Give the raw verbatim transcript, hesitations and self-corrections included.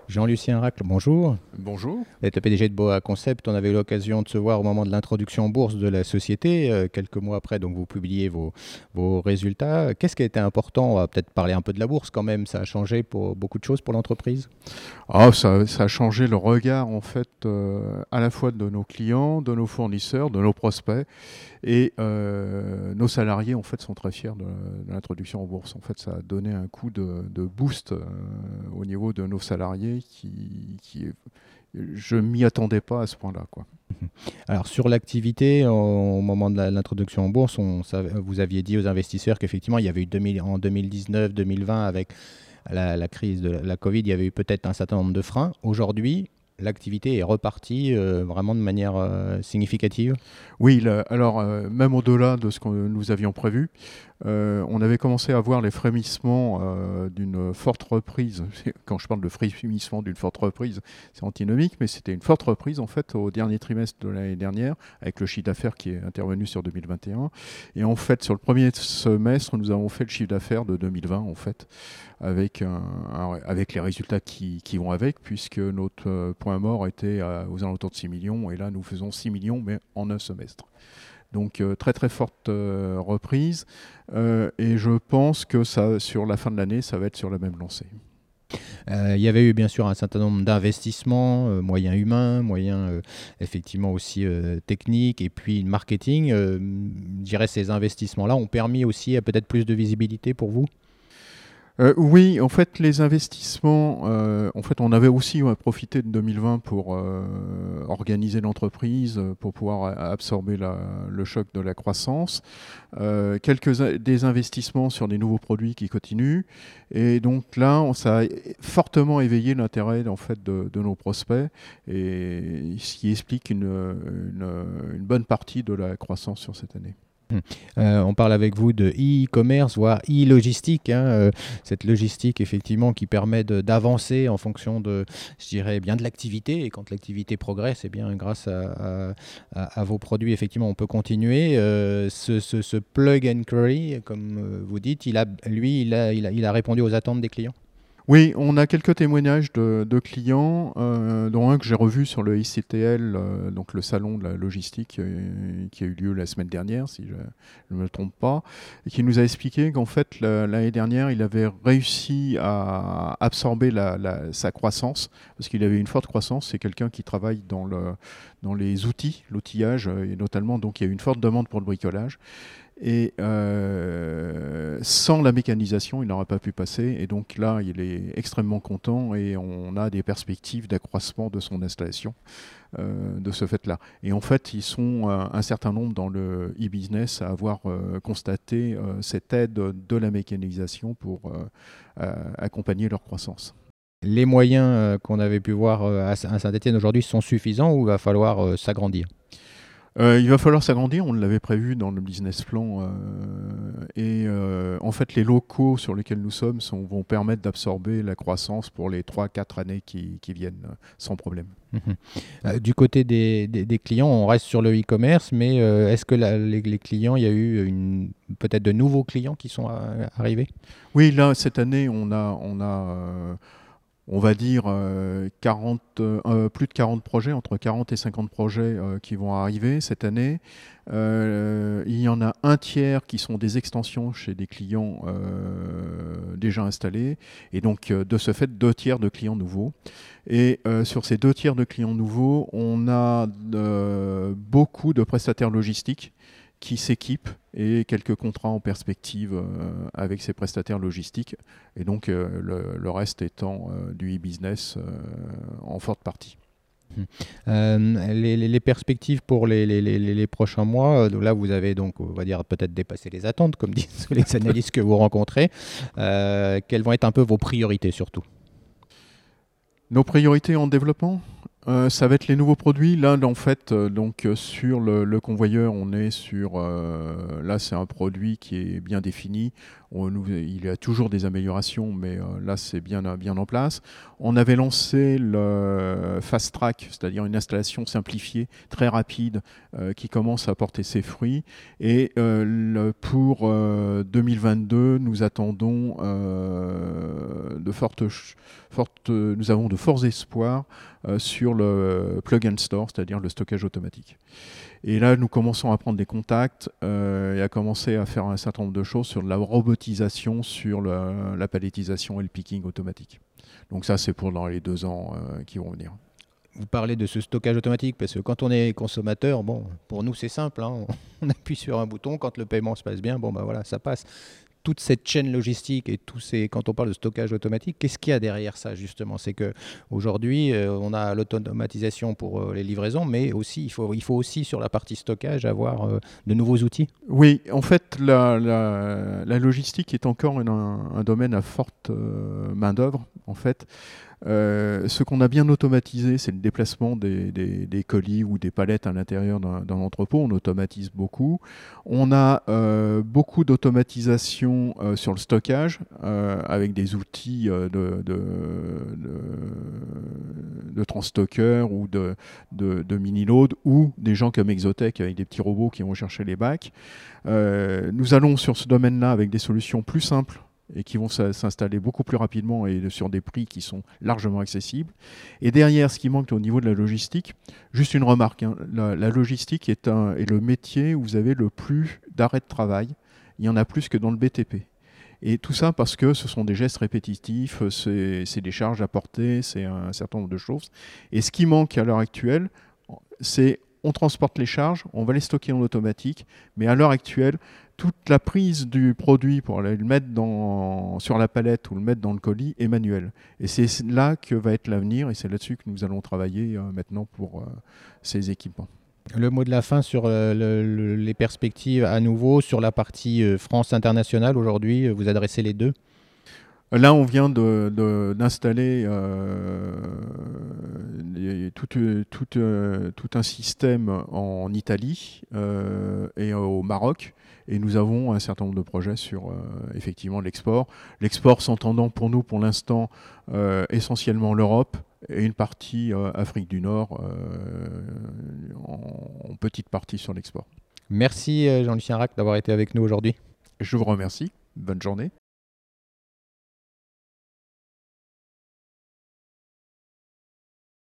Jean-Lucien Racle, bonjour. Bonjour. Vous êtes le P D G de Boa Concept. On avait eu l'occasion de se voir au moment de l'introduction en bourse de la société. Euh, quelques mois après, donc vous publiez vos, vos résultats. Qu'est-ce qui a été important? On va peut-être parler un peu de la bourse quand même. Ça a changé pour beaucoup de choses pour l'entreprise. Ah, ça, ça a changé le regard en fait euh, à la fois de nos clients, de nos fournisseurs, de nos prospects et euh, nos salariés en fait sont très fiers de, de l'introduction en bourse. En fait, ça a donné un coup de, de boost euh, au niveau de nos salariés qui, qui je m'y attendais pas à ce point-là, quoi. Alors sur l'activité, au, au moment de la- l'introduction en bourse, on savait- vous aviez dit aux investisseurs qu'effectivement il y avait eu deux mille en deux mille dix-neuf, deux mille vingt avec la, la crise de la, la Covid, il y avait eu peut-être un certain nombre de freins. Aujourd'hui, l'activité est repartie euh, vraiment de manière euh, significative. Oui, là, alors euh, même au-delà de ce que nous avions prévu, euh, on avait commencé à voir les frémissements euh, d'une forte reprise. Quand je parle de frémissement d'une forte reprise, c'est antinomique, mais c'était une forte reprise en fait au dernier trimestre de l'année dernière, avec le chiffre d'affaires qui est intervenu sur deux mille vingt et un. Et en fait, sur le premier semestre, nous avons fait le chiffre d'affaires de deux mille vingt en fait, avec, un, un- avec les résultats qui, qui vont avec, puisque notre euh, point mort était à- aux alentours de six millions, et là nous faisons six millions, mais en un semestre. Donc euh, très très forte euh, reprise, euh, et je pense que ça, sur la fin de l'année, ça va être sur la même lancée. Euh, il y avait eu bien sûr un certain nombre d'investissements, euh, moyens humains, moyens euh, effectivement aussi euh, techniques et puis marketing. Euh, je dirais ces investissements-là ont permis aussi à peut-être plus de visibilité pour vous. Euh, oui, en fait, les investissements, euh, en fait, on avait aussi euh, profité de deux mille vingt pour euh, organiser l'entreprise, euh, pour pouvoir a- absorber la- le choc de la croissance. Euh, quelques a- des investissements sur des nouveaux produits qui continuent, et donc là, on- ça a fortement éveillé l'intérêt en fait de, de nos prospects, et ce qui explique une, une- une bonne partie de la croissance sur cette année. Euh, on parle avec vous de e-commerce, voire e-logistique, hein, euh, cette logistique effectivement qui permet de- d'avancer en fonction de, je dirais bien de l'activité. Et quand l'activité progresse, et bien grâce à, à- à- à vos produits, effectivement, on peut continuer. Euh, ce, ce- ce plug and query, comme euh, vous dites, il a, lui, il a, il a, il a répondu aux attentes des clients. Oui, on a quelques témoignages de, de clients, euh, dont un que j'ai revu sur le I C T L, euh, donc le salon de la logistique euh, qui a eu lieu la semaine dernière, si je ne me trompe pas, et qui nous a expliqué qu'en fait la- l'année dernière, il avait réussi à absorber la- la- sa croissance, parce qu'il avait une forte croissance. C'est quelqu'un qui travaille dans, le, dans les outils, l'outillage, euh, et notamment, donc il y a eu une forte demande pour le bricolage. Et euh, sans la mécanisation, il n'aurait pas pu passer. Et donc là, il est extrêmement content, et on a des perspectives d'accroissement de son installation euh, de ce fait-là. Et en fait, ils sont euh, un certain nombre dans le e-business à avoir euh, constaté euh, cette aide de la mécanisation pour euh, euh, accompagner leur croissance. Les moyens euh, qu'on avait pu voir euh, à à Saint-Étienne aujourd'hui sont suffisants ou il va falloir euh, s'agrandir? Euh, il va falloir s'agrandir, on l'avait prévu dans le business plan, euh, et euh, en fait les locaux sur lesquels nous sommes sont- vont permettre d'absorber la croissance pour les trois quatre années qui, qui viennent, euh, sans problème. Mhm. Euh, du côté des, des- des clients, on reste sur le e-commerce, mais euh, est-ce que la- les, les clients, il y a eu une, peut-être de nouveaux clients qui sont euh, arrivés? Oui, là cette année on a, on a euh, on va dire euh, quarante, euh, plus de quarante projets, entre quarante et cinquante projets euh, qui vont arriver cette année. Euh, il y en a un tiers qui sont des extensions chez des clients euh, déjà installés, et donc euh, de ce fait deux tiers de clients nouveaux. Et euh, sur ces deux tiers de clients nouveaux, on a euh, beaucoup de prestataires logistiques qui s'équipent, et quelques contrats en perspective euh, avec ces prestataires logistiques, et donc euh, le, le reste étant euh, du e-business euh, en forte partie. Euh, les, les- les perspectives pour les, les- les- les prochains mois, euh, donc là vous avez donc, on va dire, peut-être dépassé les attentes, comme disent les analystes que vous rencontrez. Euh, quelles vont être un peu vos priorités surtout? Nos priorités en développement, Euh, ça va être les nouveaux produits. Là, en fait, euh, donc euh, sur le, le convoyeur, on est sur. Euh, là, c'est un produit qui est bien défini. On, nous- il y a toujours des améliorations, mais euh, là, c'est bien, bien en place. On avait lancé le Fast Track, c'est-à-dire une installation simplifiée, très rapide, euh, qui commence à porter ses fruits. Et euh, le- pour euh, deux mille vingt-deux, nous attendons euh, de fortes, ch- fortes. Nous avons de forts espoirs euh, sur le plug and store, c'est-à-dire le stockage automatique. Et là, nous commençons à prendre des contacts euh, et à commencer à faire un certain nombre de choses sur la robotisation, sur le- la palettisation et le picking automatique. Donc ça, c'est pour dans les deux ans euh, qui vont venir. Vous parlez de ce stockage automatique parce que quand on est consommateur, bon, pour nous c'est simple, hein, on appuie sur un bouton, quand le paiement se passe bien, bon bah voilà, ça passe. Toute cette chaîne logistique et tous ces, quand on parle de stockage automatique, qu'est-ce qu'il y a derrière ça justement? C'est que aujourd'hui, euh, on a l'automatisation pour euh, les livraisons, mais aussi il faut, il faut aussi sur la partie stockage avoir euh, de nouveaux outils. Oui, en fait, la, la- la logistique est encore une- un, un domaine à forte euh, main-d'œuvre. En fait, Euh, ce qu'on a bien automatisé, c'est le déplacement des, des- des colis ou des palettes à l'intérieur d'un d'un entrepôt. On automatise beaucoup. On a euh, beaucoup d'automatisation euh, sur le stockage euh, avec des outils euh, de, de, de, de transstockers ou de, de, de mini-load ou des gens comme Exotech avec des petits robots qui vont chercher les bacs. Euh, nous allons sur ce domaine-là avec des solutions plus simples et qui vont s'installer beaucoup plus rapidement et sur des prix qui sont largement accessibles. Et derrière, ce qui manque au niveau de la logistique, juste une remarque, hein, la, la logistique est, un, est le métier où vous avez le plus d'arrêts de travail. Il y en a plus que dans le B T P. Et tout ça parce que ce sont des gestes répétitifs, c'est des charges à porter, c'est un certain nombre de choses. Et ce qui manque à l'heure actuelle, c'est on transporte les charges, on va les stocker en automatique, mais à l'heure actuelle, toute la prise du produit pour aller le mettre dans, sur la palette ou le mettre dans le colis est manuelle. Et c'est là que va être l'avenir et c'est là-dessus que nous allons travailler euh, maintenant pour euh, ces équipements. Le mot de la fin sur euh, le, le, les perspectives à nouveau sur la partie euh, France internationale aujourd'hui, vous adressez les deux. Là, on vient d'installer euh, tout, tout, euh, tout un système en Italie euh, et au Maroc. Et nous avons un certain nombre de projets sur euh, effectivement l'export. L'export s'entendant pour nous, pour l'instant, euh, essentiellement l'Europe et une partie euh, Afrique du Nord, euh, en, en petite partie sur l'export. Merci Jean-Lucien Rack d'avoir été avec nous aujourd'hui. Je vous remercie. Bonne journée.